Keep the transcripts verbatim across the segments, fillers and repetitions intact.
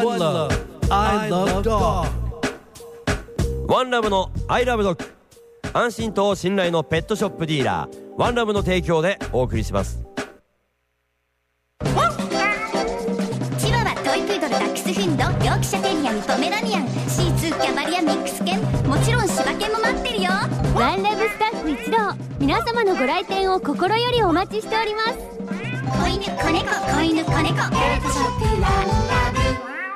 One Love I Love Dog。 ワンラブの I Love Dog、 安心と信頼のペットショップディーラーワンラブの提供でお送りします。 チワワ、トイプードル、ダックスフンド、ヨークシャテリアン、ポメラニアン、シーツー、キャバリア、ミックス犬、もちろん柴犬も待ってるよ。 ワンラブスタッフ一同、皆様のご来店を心よりお待ちしております。 子犬、子猫、子犬、子猫、ペットショップワンラブ。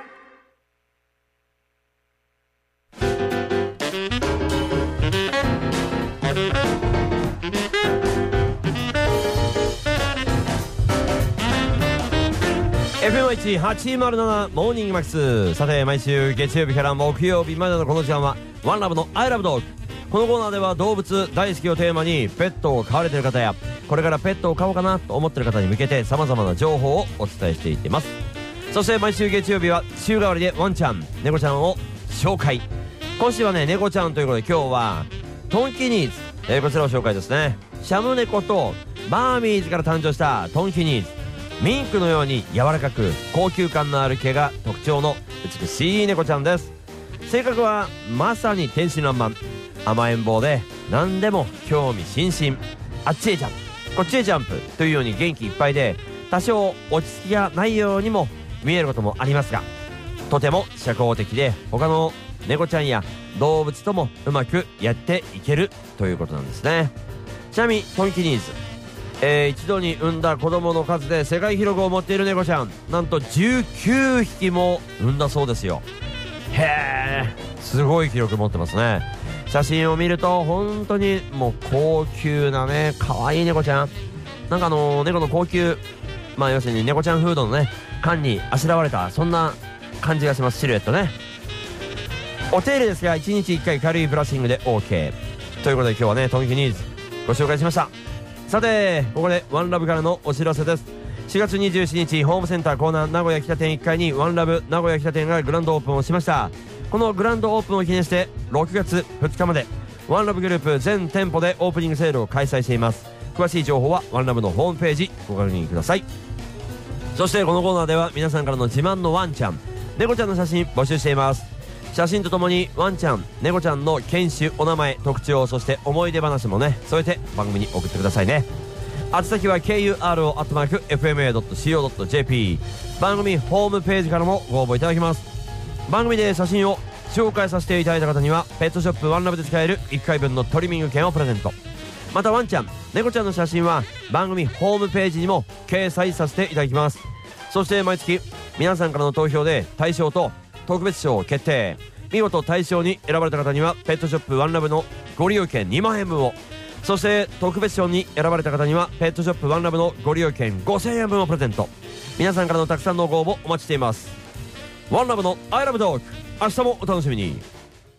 エフエムいちはちまるなな モーニングマックス。さて、毎週月曜日から木曜日までのこの時間はワンラブの I Love Dog。 このコーナーでは動物大好きをテーマに、ペットを飼われている方やこれからペットを飼おうかなと思っている方に向けて様々な情報をお伝えしていっています。そして毎週月曜日は週替わりでワンちゃん、猫ちゃんを紹介。今週はね、猫ちゃんということで今日はトンキニーズ、えー、こちらを紹介ですね。シャム猫とバーミーズから誕生したトンキニーズ。ミンクのように柔らかく高級感のある毛が特徴の美しい猫ちゃんです。性格はまさに天真爛漫、甘えん坊で何でも興味津々、あっちへジャンプこっちへジャンプというように元気いっぱいで、多少落ち着きがないようにも見えることもありますが、とても社交的で他の猫ちゃんや動物ともうまくやっていけるということなんですね。ちなみにトンキニーズ、えー、一度に産んだ子供の数で世界記録を持っている猫ちゃん、なんとじゅうきゅうひきも産んだそうですよ。へー、すごい記録持ってますね。写真を見ると本当にもう高級なね、可愛い猫ちゃん。なんかあのー、猫の高級、まあ要するに猫ちゃんフードのね缶にあしらわれた、そんな感じがします。シルエットね。お手入れですがいちにちいっかい軽いブラッシングで OK ということで、今日はねトンキニーズご紹介しました。さて、ここでワンラブからのお知らせです。しがつにじゅうしちにち、ホームセンターコーナー名古屋北店いっかいにワンラブ名古屋北店がグランドオープンをしました。このグランドオープンを記念してろくがつふつかまでワンラブグループ全店舗でオープニングセールを開催しています。詳しい情報はワンラブのホームページご確認ください。そしてこのコーナーでは皆さんからの自慢のワンちゃん、猫ちゃんの写真募集しています。写真とともにワンちゃん、猫ちゃんの犬種、お名前、特徴、そして思い出話もね添えて番組に送ってくださいね。宛先は ケーユーアールオー アットマーク エフエムエー ドット シーオー ドット ジェーピー。 番組ホームページからもご応募いただけます。番組で写真を紹介させていただいた方にはペットショップワンラブで使えるいっかいぶんのトリミング券をプレゼント。またワンちゃん、猫ちゃんの写真は番組ホームページにも掲載させていただきます。そして毎月皆さんからの投票で大賞と特別賞を決定。見事大賞に選ばれた方にはペットショップワンラブのご利用券にまんえんぶんを、そして特別賞に選ばれた方にはペットショップワンラブのご利用券ごせんえんぶんをプレゼント。皆さんからのたくさんのご応募お待ちしています。ワンラブの I Love Dog、 明日もお楽しみに。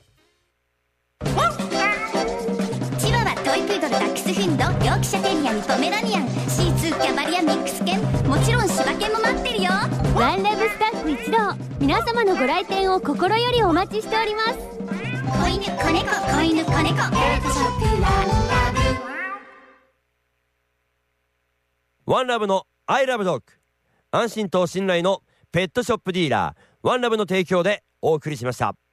チワワ、トイプードル、ダックスフンド、ヨークシャテリアン、ポメラニアン、シーツー、キャバリア、ミックス犬、もちろん柴犬も待ってるよ。 ワンラブスタッフ一同、皆様のご来店を心よりお待ちしております。 子犬、子猫、子犬、子猫、ペットショップワンラブ。 ワンラブの I Love Dog、 安心と信頼のペットショップディーラーワンラブの提供でお送りしました。